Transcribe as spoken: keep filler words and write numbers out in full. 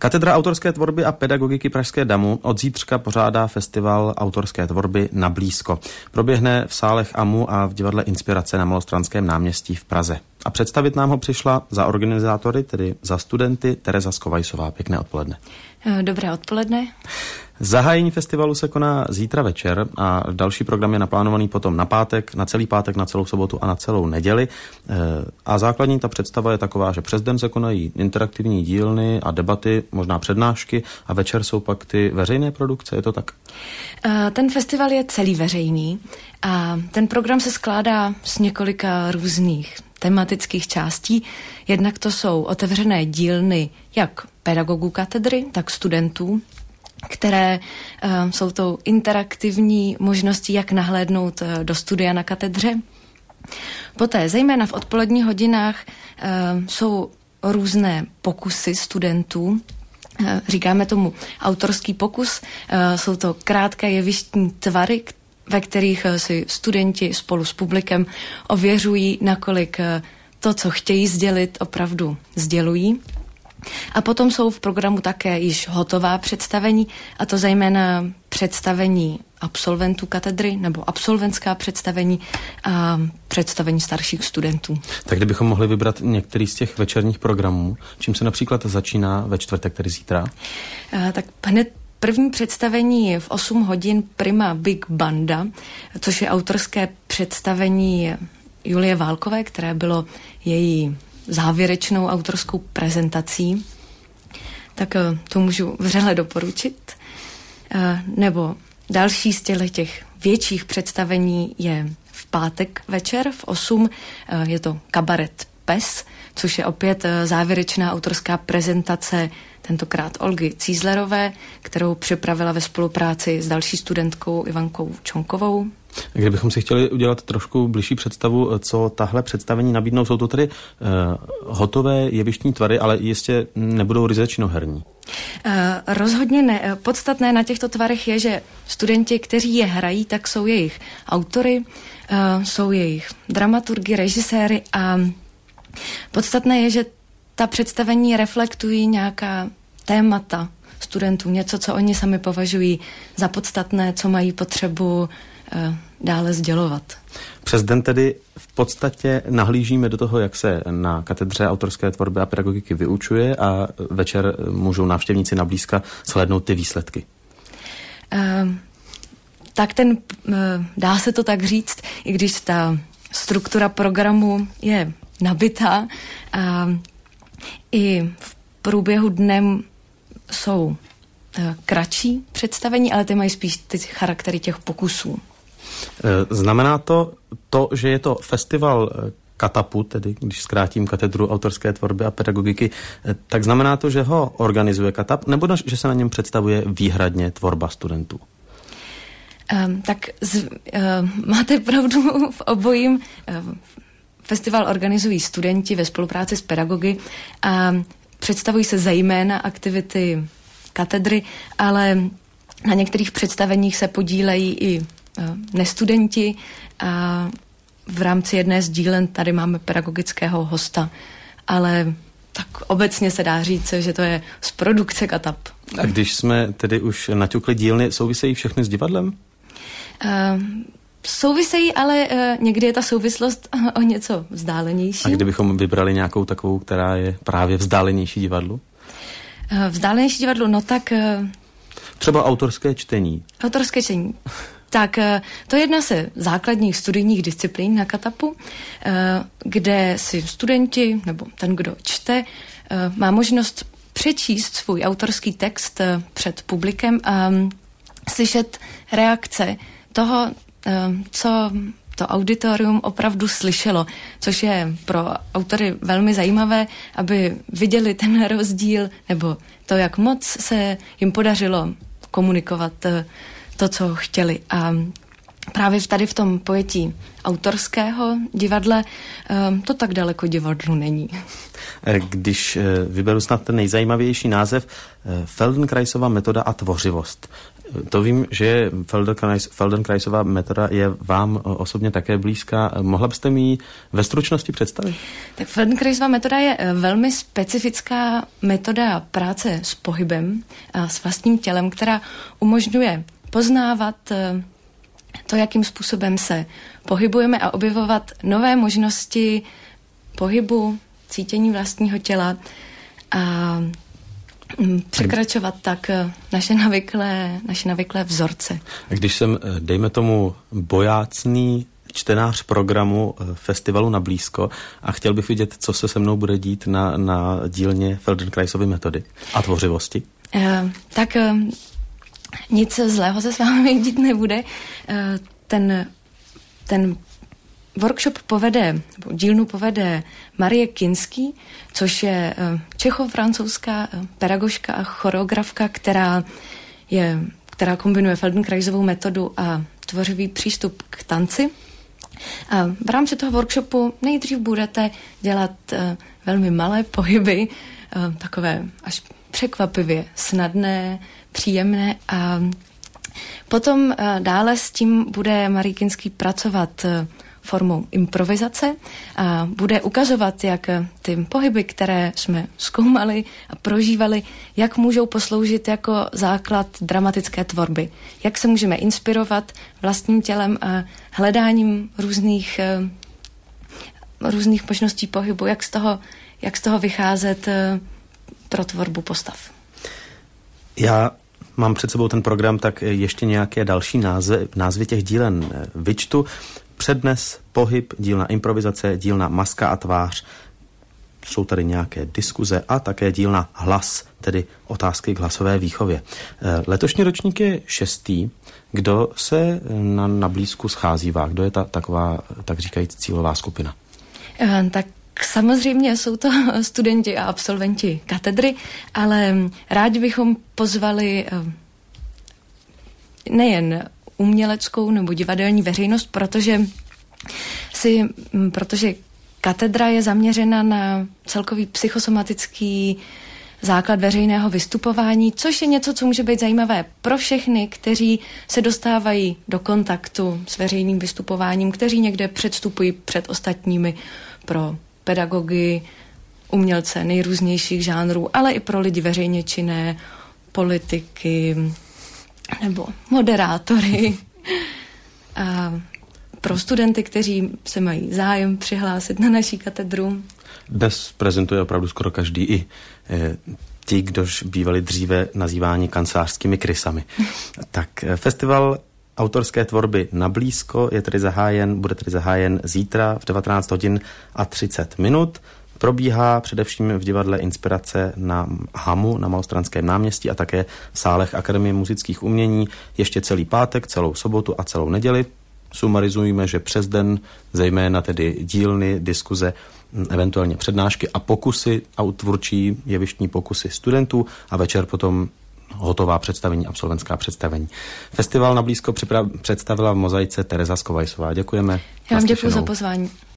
Katedra autorské tvorby a pedagogiky Pražské damu od zítřka pořádá festival autorské tvorby Na blízko. Proběhne v sálech A M U a v divadle Inspirace na Malostranském náměstí v Praze. A představit nám ho přišla za organizátory, tedy za studenty, Tereza Skovajsová. Pěkné odpoledne. Dobré odpoledne. Zahájení festivalu se koná zítra večer a další program je naplánovaný potom na pátek, na celý pátek, na celou sobotu a na celou neděli. A základní ta představa je taková, že přes den se konají interaktivní dílny a debaty, možná přednášky a večer jsou pak ty veřejné produkce, je to tak? Ten festival je celý veřejný a ten program se skládá z několika různých tematických částí. Jednak to jsou otevřené dílny jak pedagogů katedry, tak studentů, které uh, jsou tou interaktivní možností, jak nahlédnout uh, do studia na katedře. Poté, zejména v odpoledních hodinách, uh, jsou různé pokusy studentů. Uh, říkáme tomu autorský pokus. Uh, jsou to krátké jevištní tvary, ve kterých uh, si studenti spolu s publikem ověřují, nakolik uh, to, co chtějí sdělit, opravdu sdělují. A potom jsou v programu také již hotová představení, a to zejména představení absolventů katedry nebo absolventská představení a představení starších studentů. Tak kdybychom mohli vybrat některý z těch večerních programů, čím se například začíná ve čtvrtek, tedy zítra? A, tak hned první představení je v osm hodin Prima Big Banda, což je autorské představení Julie Válkové, které bylo její závěrečnou autorskou prezentací, tak to můžu vřele doporučit. Nebo další z těch větších představení je v pátek večer v osm, je to kabaret Pes, což je opět závěrečná autorská prezentace tentokrát Olgy Cízlerové, kterou připravila ve spolupráci s další studentkou Ivankou Čonkovou. Kdybychom si chtěli udělat trošku bližší představu, co tahle představení nabídnou, jsou to tedy uh, hotové jevištní tvary, ale jistě nebudou ryze činoherní. Uh, rozhodně ne. Podstatné na těchto tvarech je, že studenti, kteří je hrají, tak jsou jejich autory, uh, jsou jejich dramaturgy, režiséry a podstatné je, že ta představení reflektují nějaká témata studentů, něco, co oni sami považují za podstatné, co mají potřebu dále sdělovat. Přes den tedy v podstatě nahlížíme do toho, jak se na katedře autorské tvorby a pedagogiky vyučuje, a večer můžou návštěvníci nablízka shlédnout ty výsledky. Uh, tak ten, uh, dá se to tak říct, i když ta struktura programu je nabitá a i v průběhu dnem jsou uh, kratší představení, ale ty mají spíš ty charaktery těch pokusů. Znamená to, to, že je to festival Katapu, tedy když zkrátím katedru autorské tvorby a pedagogiky, tak znamená to, že ho organizuje Katap, nebo že se na něm představuje výhradně tvorba studentů? Um, tak z, uh, máte pravdu v obojím. Uh, festival organizují studenti ve spolupráci s pedagogy a představují se zejména aktivity katedry, ale na některých představeních se podílejí i nestudenti a v rámci jedné z dílen tady máme pedagogického hosta, ale tak obecně se dá říct, že to je z produkce Katap. A když jsme tedy už naťukli dílny, souvisejí všechny s divadlem? Uh, souvisejí, ale uh, někdy je ta souvislost o něco vzdálenější. A kdybychom vybrali nějakou takovou, která je právě vzdálenější divadlu? Uh, vzdálenější divadlu, no tak... Uh, Třeba autorské čtení. Autorské čtení. Tak to je jedna ze základních studijních disciplín na Katapu, kde si studenti, nebo ten, kdo čte, má možnost přečíst svůj autorský text před publikem a slyšet reakce toho, co to auditorium opravdu slyšelo, což je pro autory velmi zajímavé, aby viděli ten rozdíl, nebo to, jak moc se jim podařilo komunikovat to, co chtěli. A právě tady v tom pojetí autorského divadle to tak daleko divadlu není. Když vyberu snad ten nejzajímavější název, Feldenkraisova metoda a tvořivost. To vím, že Feldenkrais, Feldenkraisová metoda je vám osobně také blízká. Mohla byste mi ji ve stručnosti představit? Tak Feldenkraisová metoda je velmi specifická metoda práce s pohybem, a s vlastním tělem, která umožňuje poznávat to, jakým způsobem se pohybujeme a objevovat nové možnosti pohybu, cítění vlastního těla a překračovat tak naše navyklé, naše navyklé vzorce. Když jsem, dejme tomu, bojácný čtenář programu festivalu Na blízko a chtěl bych vidět, co se se mnou bude dít na, na dílně Feldenkraisovy metody a tvořivosti, e, tak e, nic zlého se s vámi dít nebude. E, ten, ten workshop povede, nebo dílnu povede Marie Kinský, což je čecho-francouzská pedagožka a choreografka, která, je, která kombinuje Feldenkraisovou metodu a tvořivý přístup k tanci. A v rámci toho workshopu nejdřív budete dělat velmi malé pohyby, takové až překvapivě snadné, příjemné a potom dále s tím bude Marie Kinský pracovat formou improvizace a bude ukazovat, jak ty pohyby, které jsme zkoumali a prožívali, jak můžou posloužit jako základ dramatické tvorby. Jak se můžeme inspirovat vlastním tělem a hledáním různých, různých možností pohybu, jak z toho, jak z toho vycházet pro tvorbu postav. Já mám před sebou ten program, tak ještě nějaké další názvy, názvy těch dílen vyčtu. Přednes, pohyb, dílna improvizace, dílna maska a tvář. Jsou tady nějaké diskuze a také dílna hlas, tedy otázky k hlasové výchově. Letošní ročník je šestý. Kdo se na, na blízku scházívá? Kdo je ta taková, tak říkajíc, cílová skupina? Tak samozřejmě jsou to studenti a absolventi katedry, ale rádi bychom pozvali nejen uměleckou nebo divadelní veřejnost, protože si, protože katedra je zaměřena na celkový psychosomatický základ veřejného vystupování, což je něco, co může být zajímavé pro všechny, kteří se dostávají do kontaktu s veřejným vystupováním, kteří někde předstupují před ostatními, pro pedagogy, umělce nejrůznějších žánrů, ale i pro lidi veřejně činné, politiky nebo moderátory a pro studenty, kteří se mají zájem přihlásit na naší katedru. Dnes prezentuje opravdu skoro každý, i e, ti, kdož bývali dříve nazýváni kancelářskými krysami. Tak festival autorské tvorby Na blízko je tedy zahájen, bude tedy zahájen zítra v devatenáct hodin a třicet minut. Probíhá především v divadle Inspirace na Hamu, na Malostranském náměstí a také v sálech Akademie muzických umění ještě celý pátek, celou sobotu a celou neděli. Sumarizujeme, že přes den zejména tedy dílny, diskuze, eventuálně přednášky a pokusy a tvůrčí jevištní pokusy studentů a večer potom hotová představení, absolventská představení. Festival Na blízko představila v mozaice Tereza Skovajsová. Děkujeme. Já vám děkuji za pozvání.